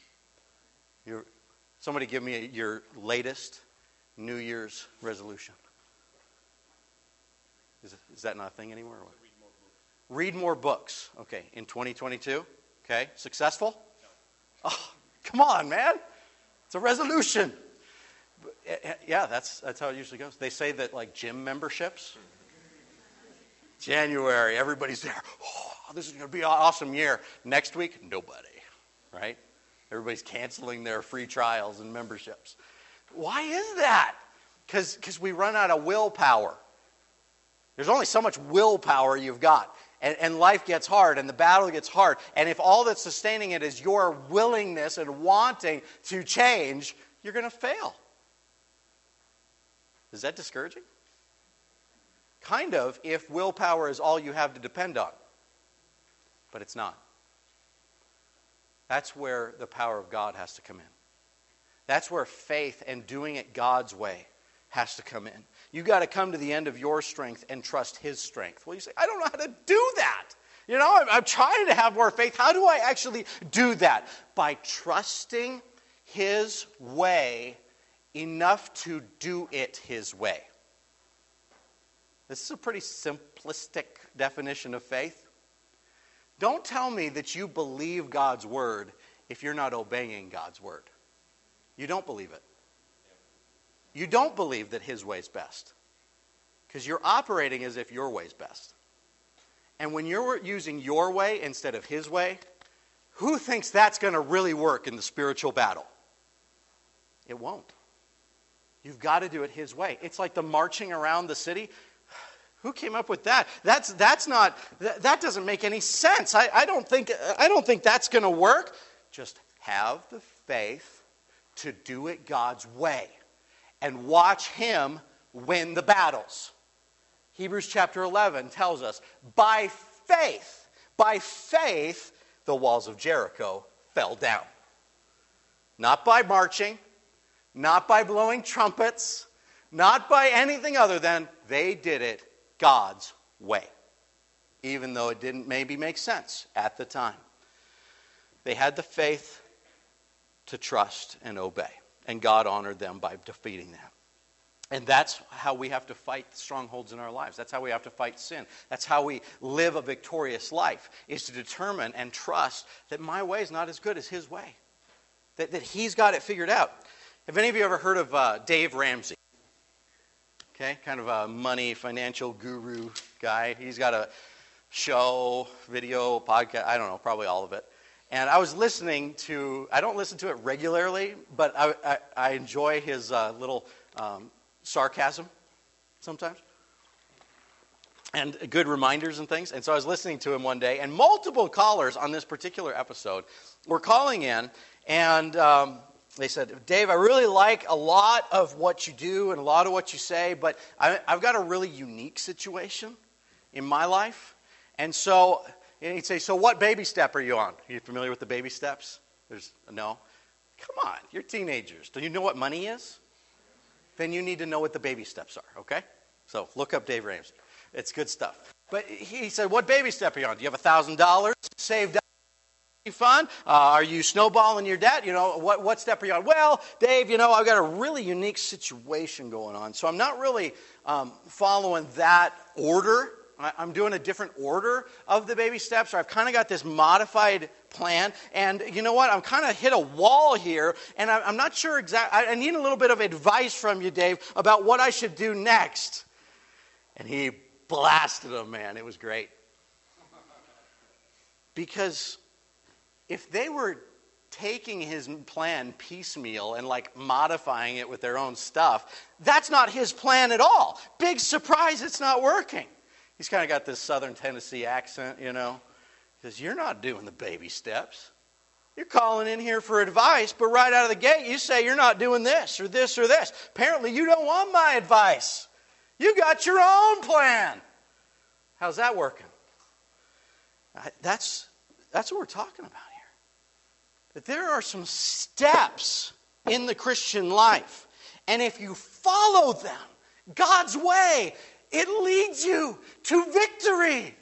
Somebody give me your latest New Year's resolution. Is that not a thing anymore? Read more books. Okay, in 2022. Okay, successful? No. Oh, come on, man. It's a resolution. Yeah, that's how it usually goes. They say that like gym memberships. January, everybody's there. Oh, this is going to be an awesome year. Next week, nobody. Right? Everybody's canceling their free trials and memberships. Why is that? Because we run out of willpower. There's only so much willpower you've got. And life gets hard and the battle gets hard. And if all that's sustaining it is your willingness and wanting to change, you're going to fail. Is that discouraging? Kind of, if willpower is all you have to depend on. But it's not. That's where the power of God has to come in. That's where faith and doing it God's way has to come in. You've got to come to the end of your strength and trust His strength. Well, you say, I don't know how to do that. You know, I'm trying to have more faith. How do I actually do that? By trusting His way enough to do it His way. This is a pretty simplistic definition of faith. Don't tell me that you believe God's word if you're not obeying God's word. You don't believe it. You don't believe that His way is best. Because you're operating as if your way is best. And when you're using your way instead of His way, who thinks that's going to really work in the spiritual battle? It won't. You've got to do it His way. It's like the marching around the city. Who came up with that? That doesn't make any sense. I don't think that's going to work. Just have the faith to do it God's way. and watch him win the battles. Hebrews chapter 11 tells us, by faith, the walls of Jericho fell down. Not by marching, not by blowing trumpets, not by anything other than they did it God's way. Even though it didn't maybe make sense at the time. They had the faith to trust and obey. And God honored them by defeating them. And that's how we have to fight strongholds in our lives. That's how we have to fight sin. That's how we live a victorious life, is to determine and trust that my way is not as good as his way. That he's got it figured out. Have any of you ever heard of Dave Ramsey? Okay, kind of a money, financial guru guy. He's got a show, video, podcast, I don't know, probably all of it. And I was listening to, I don't listen to it regularly, but I enjoy his little sarcasm sometimes. And good reminders and things. And so I was listening to him one day, and multiple callers on this particular episode were calling in, and they said, Dave, I really like a lot of what you do and a lot of what you say, but I've got a really unique situation in my life. And so he'd say, so what baby step are you on? Are you familiar with the baby steps? No? Come on, you're teenagers. Do you know what money is? Then you need to know what the baby steps are, okay? So look up Dave Ramsey. It's good stuff. But he said, what baby step are you on? Do you have $1,000 saved up? Fun? Are you snowballing your debt? You know, what step are you on? Well, Dave, I've got a really unique situation going on, so I'm not really following that order. I'm doing a different order of the baby steps, or I've kind of got this modified plan, and you know what? I'm kind of hit a wall here, and I'm not sure exactly. I need a little bit of advice from you, Dave, about what I should do next. And he blasted him, man. It was great. Because if they were taking his plan piecemeal and modifying it with their own stuff, that's not his plan at all. Big surprise, it's not working. He's kind of got this southern Tennessee accent, He says, you're not doing the baby steps. You're calling in here for advice, but right out of the gate you say you're not doing this or this or this. Apparently you don't want my advice. You got your own plan. How's that working? That's what we're talking about here. That there are some steps in the Christian life. And if you follow them, God's way, it leads you to victory.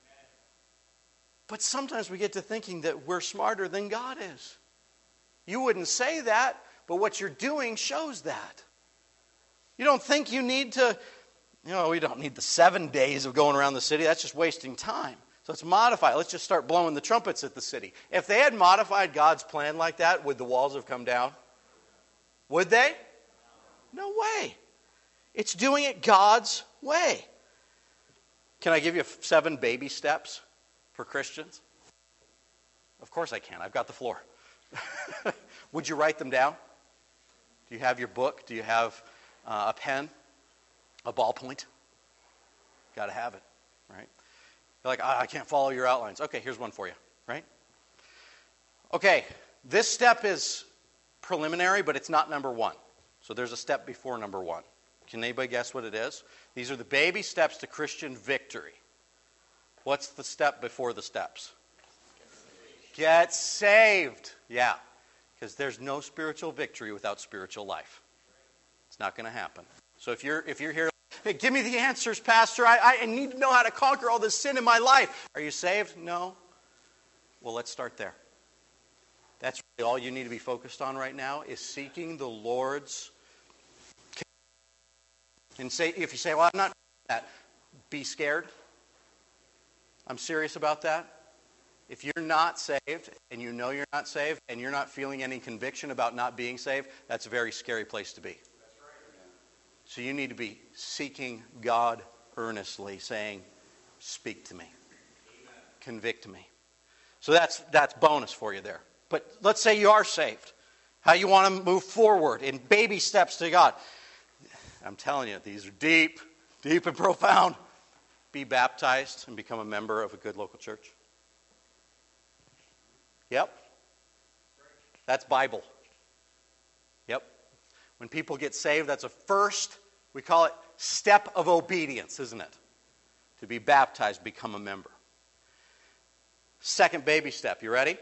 But sometimes we get to thinking that we're smarter than God is. You wouldn't say that, but what you're doing shows that. You don't think you need to, we don't need the 7 days of going around the city. That's just wasting time. So let's modify it. Let's just start blowing the trumpets at the city. If they had modified God's plan like that, would the walls have come down? Would they? No way. It's doing it God's way. Can I give you 7 baby steps for Christians? Of course I can. I've got the floor. Would you write them down? Do you have your book? Do you have a pen? A ballpoint? Got to have it, right? You're like, I can't follow your outlines. Okay, here's one for you, right? Okay, this step is preliminary, but it's not number 1. So there's a step before number 1. Can anybody guess what it is? These are the baby steps to Christian victory. What's the step before the steps? Get saved. Yeah, because there's no spiritual victory without spiritual life. It's not going to happen. So if you're here, hey, give me the answers, Pastor. I need to know how to conquer all this sin in my life. Are you saved? No. Well, let's start there. That's really all you need to be focused on right now, is seeking the Lord's. And if you say, well, I'm not that, be scared. I'm serious about that. If you're not saved, and you know you're not saved, and you're not feeling any conviction about not being saved, that's a very scary place to be. That's right. So you need to be seeking God earnestly, saying, speak to me. Amen. Convict me. So that's bonus for you there. But let's say you are saved. How you want to move forward in baby steps to God. I'm telling you, these are deep and profound. Be baptized and become a member of a good local church. Yep. That's Bible. Yep. When people get saved, that's a first, we call it step of obedience, isn't it? To be baptized, become a member. Second baby step, you ready?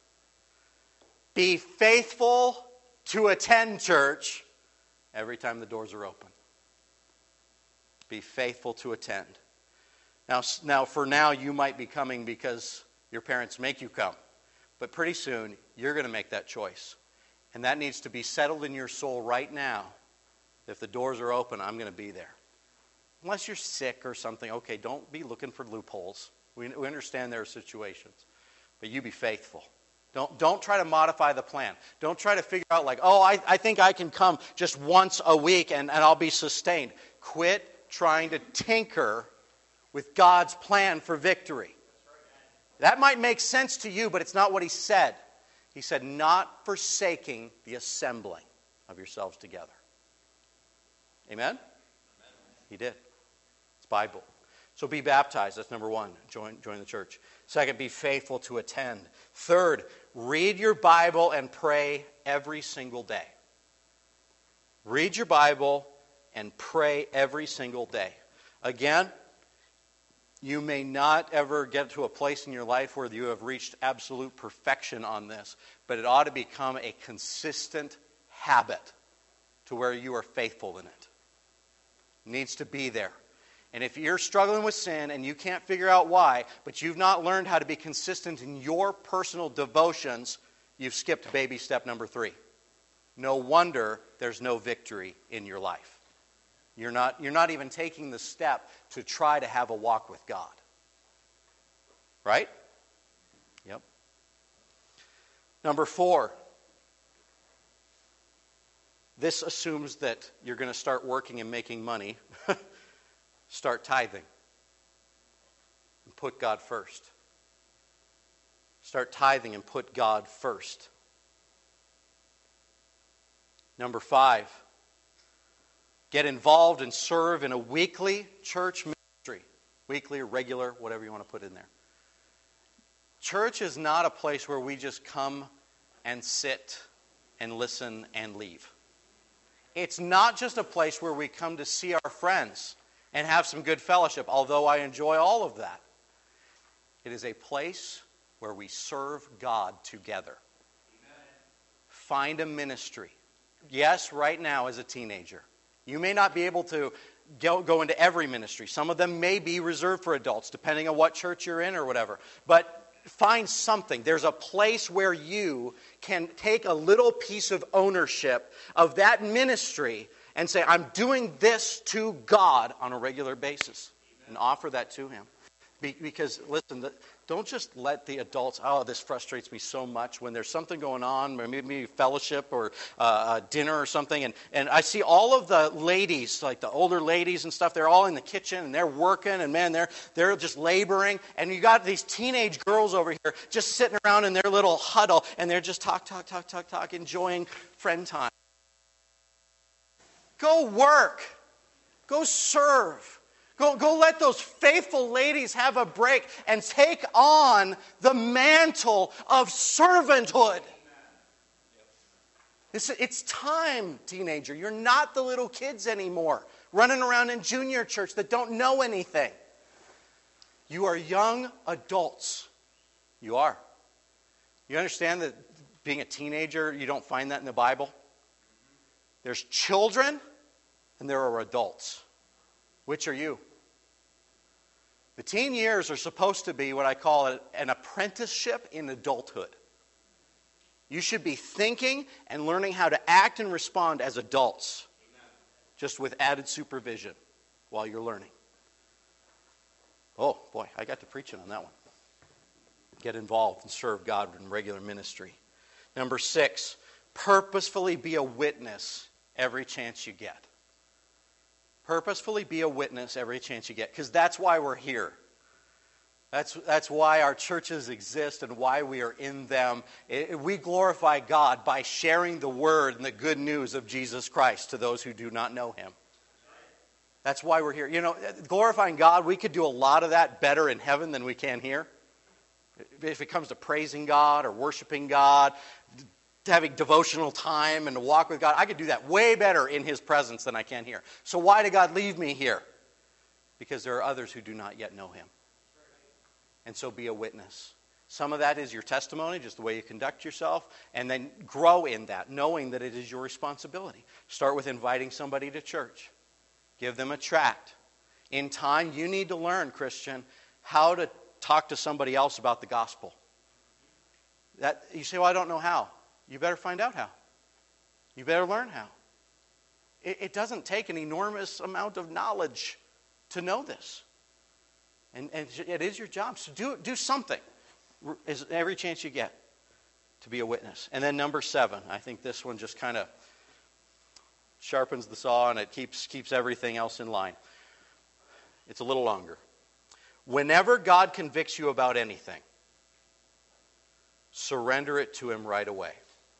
Be faithful to attend church every time the doors are open. Be faithful to attend. Now, for now, you might be coming because your parents make you come. But pretty soon, you're going to make that choice. And that needs to be settled in your soul right now. If the doors are open, I'm going to be there. Unless you're sick or something, okay, don't be looking for loopholes. We understand there are situations. But you be faithful. Don't try to modify the plan. Don't try to figure out like, oh, I think I can come just once a week and I'll be sustained. Quit trying to tinker with God's plan for victory. That might make sense to you, but it's not what he said. He said, not forsaking the assembling of yourselves together. Amen? He did. It's Bible. So be baptized. That's number one. Join the church. Second, be faithful to attend. Third, read your Bible and pray every single day. Read your Bible and pray every single day. Again, you may not ever get to a place in your life where you have reached absolute perfection on this, but it ought to become a consistent habit to where you are faithful in it. It needs to be there. And if you're struggling with sin and you can't figure out why, but you've not learned how to be consistent in your personal devotions, you've skipped baby step number 3. No wonder there's no victory in your life. You're not even taking the step to try to have a walk with God. Right? Yep. Number 4. This assumes that you're going to start working and making money. Start tithing. And put God first. Start tithing and put God first. Number 5. Get involved and serve in a weekly church ministry. Weekly or regular, whatever you want to put in there. Church is not a place where we just come and sit and listen and leave. It's not just a place where we come to see our friends and have some good fellowship, although I enjoy all of that. It is a place where we serve God together. Amen. Find a ministry. Yes, right now as a teenager. You may not be able to go into every ministry. Some of them may be reserved for adults, depending on what church you're in or whatever. But find something. There's a place where you can take a little piece of ownership of that ministry and say, I'm doing this to God on a regular basis. Amen. And offer that to Him. Because, listen, don't just let the adults, oh, this frustrates me so much when there's something going on, maybe fellowship or dinner or something, and I see all of the ladies, like the older ladies and stuff, they're all in the kitchen and they're working, and man, they're just laboring, and you got these teenage girls over here just sitting around in their little huddle, and they're just talk, enjoying friend time. Go work. Go serve. Go let those faithful ladies have a break and take on the mantle of servanthood. It's time, teenager. You're not the little kids anymore, running around in junior church that don't know anything. You are young adults. You are. You understand that being a teenager, you don't find that in the Bible? There's children and there are adults. Which are you? The teen years are supposed to be what I call an apprenticeship in adulthood. You should be thinking and learning how to act and respond as adults, just with added supervision while you're learning. Oh, boy, I got to preaching on that one. Get involved and serve God in regular ministry. Number 6, purposefully be a witness every chance you get. Purposefully be a witness every chance you get, because that's why we're here. That's why our churches exist and why we are in them. We glorify God by sharing the word and the good news of Jesus Christ to those who do not know Him. That's why we're here. You know, glorifying God, we could do a lot of that better in heaven than we can here. If it comes to praising God or worshiping God, having devotional time and to walk with God. I could do that way better in His presence than I can here. So why did God leave me here? Because there are others who do not yet know Him. And so be a witness. Some of that is your testimony, just the way you conduct yourself, and then grow in that, knowing that it is your responsibility. Start with inviting somebody to church. Give them a tract. In time, you need to learn, Christian, how to talk to somebody else about the gospel. You say, well, I don't know how. You better find out how. You better learn how. It doesn't take an enormous amount of knowledge to know this. And it is your job. So do something. Every chance you get to be a witness. And then number 7, I think this one just kind of sharpens the saw and it keeps everything else in line. It's a little longer. Whenever God convicts you about anything, surrender it to Him right away.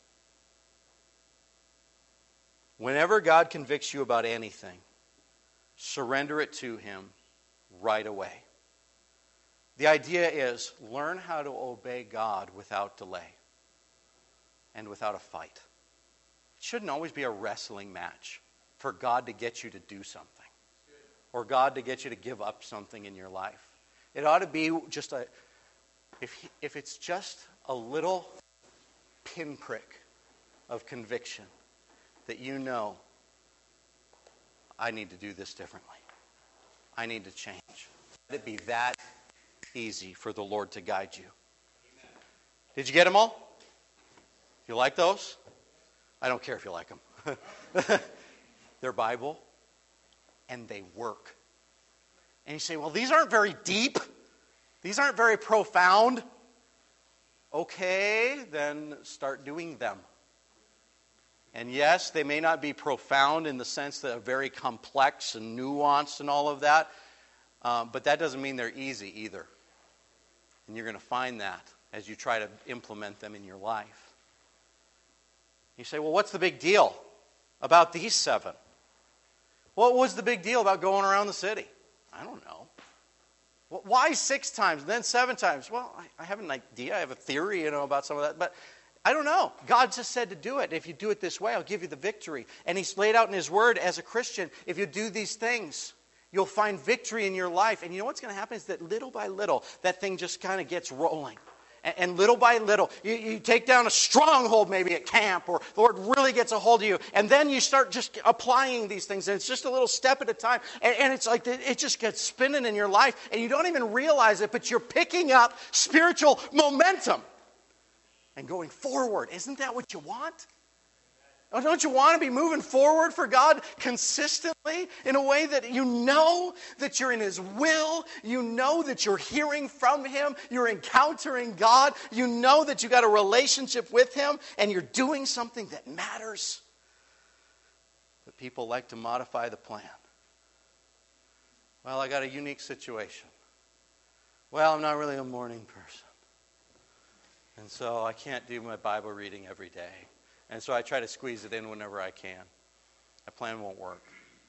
Whenever God convicts you about anything, surrender it to Him right away. The idea is learn how to obey God without delay and without a fight. It shouldn't always be a wrestling match for God to get you to do something or God to get you to give up something in your life. It ought to be just if it's just a little pinprick of conviction that you know, I need to do this differently. I need to change. Let it be that easy for the Lord to guide you. Did you get them all? You like those? I don't care if you like them. They're Bible, and they work. And you say, well, these aren't very deep. These aren't very profound. Okay, then start doing them. And yes, they may not be profound in the sense that are very complex and nuanced and all of that, but that doesn't mean they're easy either. And you're going to find that as you try to implement them in your life. You say, well, what's the big deal about these 7? What was the big deal about going around the city? I don't know. Well, why 6 times and then 7 times? Well, I have an idea. I have a theory, about some of that. But I don't know. God just said to do it. If you do it this way, I'll give you the victory. And He's laid out in His Word as a Christian, if you do these things, you'll find victory in your life. And you know what's going to happen is that little by little, that thing just kind of gets rolling. And little by little, you take down a stronghold maybe at camp, or the Lord really gets a hold of you. And then you start just applying these things. And it's just a little step at a time. And it's like it just gets spinning in your life. And you don't even realize it, but you're picking up spiritual momentum and going forward. Isn't that what you want? Don't you want to be moving forward for God consistently in a way that you know that you're in His will, you know that you're hearing from Him, you're encountering God, you know that you got a relationship with Him, and you're doing something that matters? But people like to modify the plan. Well, I got a unique situation. Well, I'm not really a morning person. And so I can't do my Bible reading every day. And so I try to squeeze it in whenever I can. That plan won't work.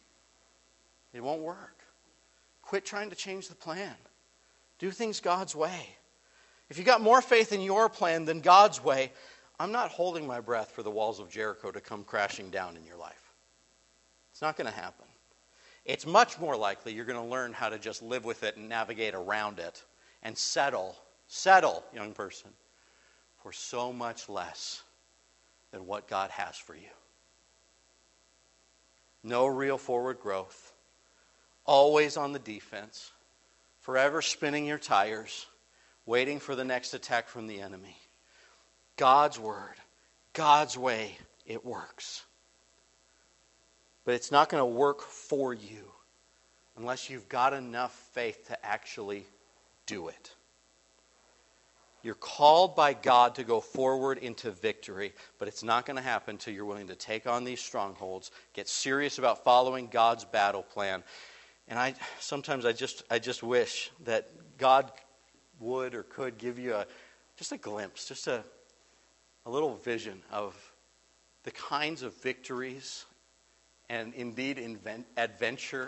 It won't work. Quit trying to change the plan. Do things God's way. If you got more faith in your plan than God's way, I'm not holding my breath for the walls of Jericho to come crashing down in your life. It's not going to happen. It's much more likely you're going to learn how to just live with it and navigate around it and settle, young person, for so much less than what God has for you. No real forward growth. Always on the defense. Forever spinning your tires. Waiting for the next attack from the enemy. God's Word. God's way. It works. But it's not going to work for you unless you've got enough faith to actually do it. You're called by God to go forward into victory, but it's not going to happen until you're willing to take on these strongholds, get serious about following God's battle plan. And sometimes I just wish that God would or could give you just a glimpse, just a little vision of the kinds of victories and indeed adventure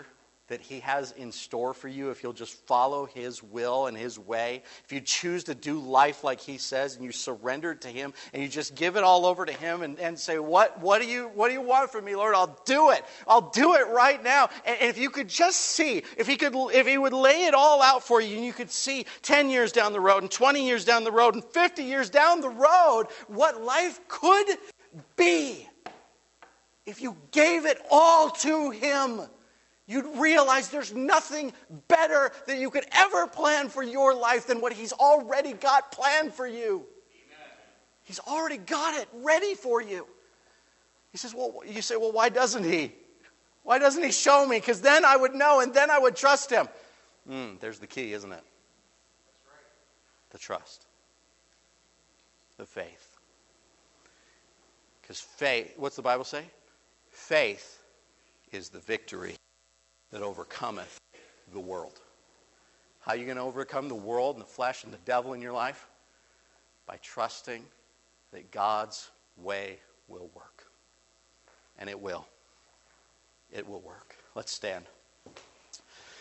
that he has in store for you if you'll just follow his will and his way. If you choose to do life like he says and you surrender to him and you just give it all over to him and say, what do you want from me, Lord? I'll do it. I'll do it right now. And if you could just see, if he would lay it all out for you and you could see 10 years down the road and 20 years down the road and 50 years down the road what life could be if you gave it all to him. You'd realize there's nothing better that you could ever plan for your life than what he's already got planned for you. Amen. He's already got it ready for you. He says, well, you say, well, why doesn't he? Why doesn't he show me? Because then I would know and then I would trust him. There's the key, isn't it? That's right. The trust. The faith. Because faith, what's the Bible say? Faith is the victory that overcometh the world. How are you going to overcome the world and the flesh and the devil in your life? By trusting that God's way will work. And it will. It will work. Let's stand.